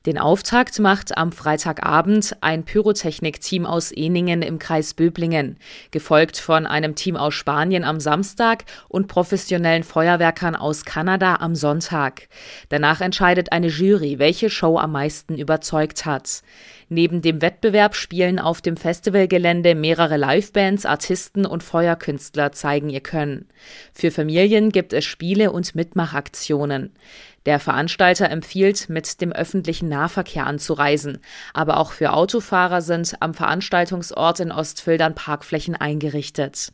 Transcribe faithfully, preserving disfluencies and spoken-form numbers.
Den Auftakt macht am Freitagabend ein Pyrotechnik-Team aus Ehningen im Kreis Böblingen, gefolgt von einem Team aus Spanien am Samstag und professionellen Feuerwerkern aus Kanada am Sonntag. Danach entscheidet eine Jury, welche Show am meisten überzeugt hat. Neben dem Wettbewerb spielen auf dem Festivalgelände mehrere Livebands, Artisten und Feuerkünstler zeigen ihr Können. Für Familien gibt es Spiele und Mitmachaktionen. Der Veranstalter empfiehlt, mit dem öffentlichen Nahverkehr anzureisen. Aber auch für Autofahrer sind am Veranstaltungsort in Ostfildern Parkflächen eingerichtet.